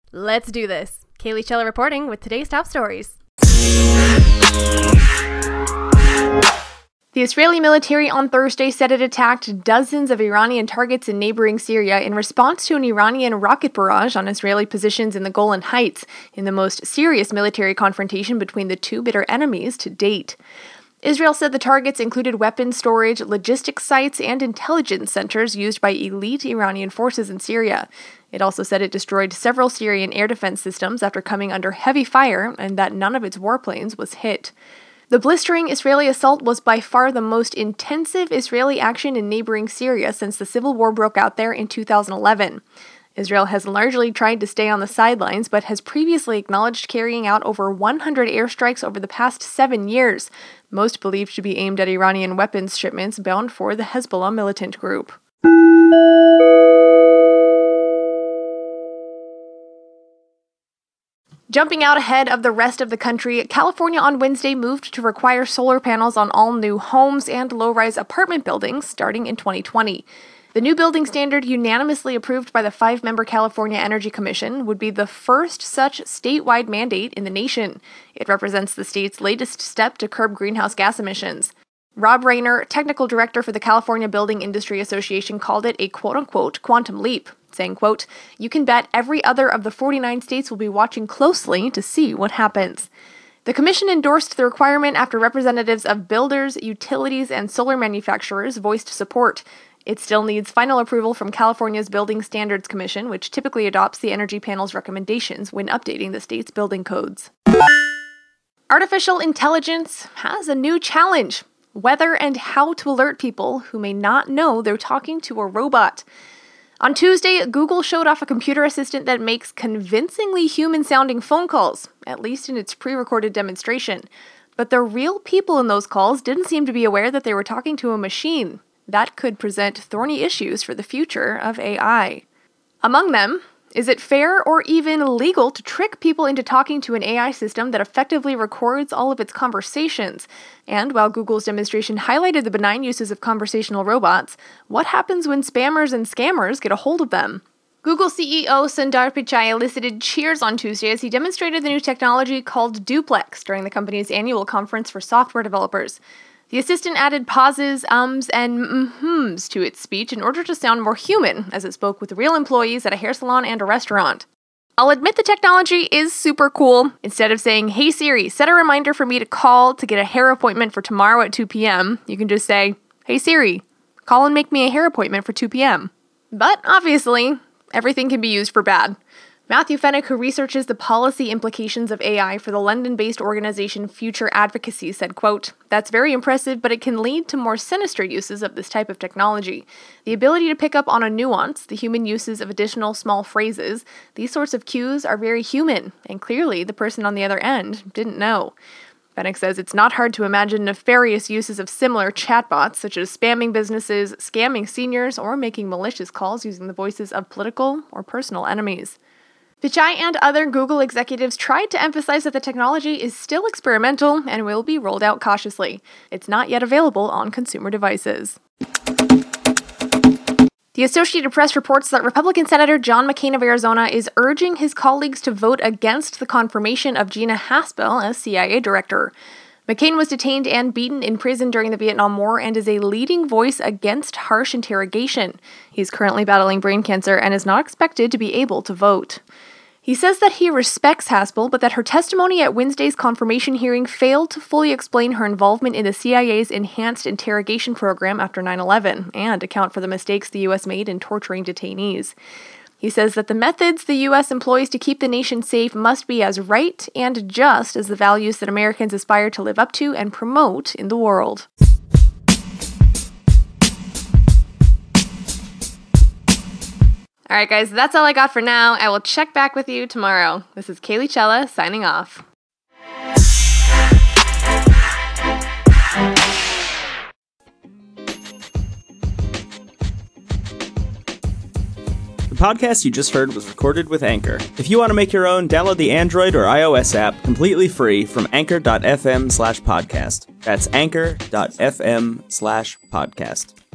Let's do this. Kaylee Chella reporting with today's top stories. The Israeli military on Thursday said it attacked dozens of Iranian targets in neighboring Syria in response to an Iranian rocket barrage on Israeli positions in the Golan Heights, in the most serious military confrontation between the two bitter enemies to date. Israel said the targets included weapons storage, logistics sites, and intelligence centers used by elite Iranian forces in Syria. It also said it destroyed several Syrian air defense systems after coming under heavy fire and that none of its warplanes was hit. The blistering Israeli assault was by far the most intensive Israeli action in neighboring Syria since the civil war broke out there in 2011. Israel has largely tried to stay on the sidelines, but has previously acknowledged carrying out over 100 airstrikes over the past 7 years, most believed to be aimed at Iranian weapons shipments bound for the Hezbollah militant group. Jumping out ahead of the rest of the country, California on Wednesday moved to require solar panels on all new homes and low-rise apartment buildings starting in 2020. The new building standard, unanimously approved by the 5-member California Energy Commission, would be the first such statewide mandate in the nation. It represents the state's latest step to curb greenhouse gas emissions. Rob Rayner, technical director for the California Building Industry Association, called it a quote-unquote quantum leap, saying, quote, "You can bet every other of the 49 states will be watching closely to see what happens." The commission endorsed the requirement after representatives of builders, utilities, and solar manufacturers voiced support. It still needs final approval from California's Building Standards Commission, which typically adopts the energy panel's recommendations when updating the state's building codes. Artificial intelligence has a new challenge: whether and how to alert people who may not know they're talking to a robot. On Tuesday, Google showed off a computer assistant that makes convincingly human-sounding phone calls, at least in its pre-recorded demonstration. But the real people in those calls didn't seem to be aware that they were talking to a machine. That could present thorny issues for the future of AI. Among them, is it fair or even legal to trick people into talking to an AI system that effectively records all of its conversations? And while Google's demonstration highlighted the benign uses of conversational robots, what happens when spammers and scammers get a hold of them? Google CEO Sundar Pichai elicited cheers on Tuesday as he demonstrated the new technology called Duplex during the company's annual conference for software developers. The assistant added pauses, ums, and mhms to its speech in order to sound more human as it spoke with real employees at a hair salon and a restaurant. I'll admit the technology is super cool. Instead of saying, "Hey Siri, set a reminder for me to call to get a hair appointment for tomorrow at 2 p.m., you can just say, "Hey Siri, call and make me a hair appointment for 2 p.m. But obviously, everything can be used for bad. Matthew Fennick, who researches the policy implications of AI for the London-based organization Future Advocacy, said, quote, "That's very impressive, but it can lead to more sinister uses of this type of technology. The ability to pick up on a nuance, the human uses of additional small phrases, these sorts of cues are very human, and clearly the person on the other end didn't know." Fennick says it's not hard to imagine nefarious uses of similar chatbots, such as spamming businesses, scamming seniors, or making malicious calls using the voices of political or personal enemies. Pichai and other Google executives tried to emphasize that the technology is still experimental and will be rolled out cautiously. It's not yet available on consumer devices. The Associated Press reports that Republican Senator John McCain of Arizona is urging his colleagues to vote against the confirmation of Gina Haspel as CIA director. McCain was detained and beaten in prison during the Vietnam War and is a leading voice against harsh interrogation. He's currently battling brain cancer and is not expected to be able to vote. He says that he respects Haspel, but that her testimony at Wednesday's confirmation hearing failed to fully explain her involvement in the CIA's enhanced interrogation program after 9/11 and account for the mistakes the U.S. made in torturing detainees. He says that the methods the U.S. employs to keep the nation safe must be as right and just as the values that Americans aspire to live up to and promote in the world. All right, guys, that's all I got for now. I will check back with you tomorrow. This is Kaylee Chella signing off. The podcast you just heard was recorded with Anchor. If you want to make your own, download the Android or iOS app completely free from anchor.fm/podcast. That's anchor.fm/podcast.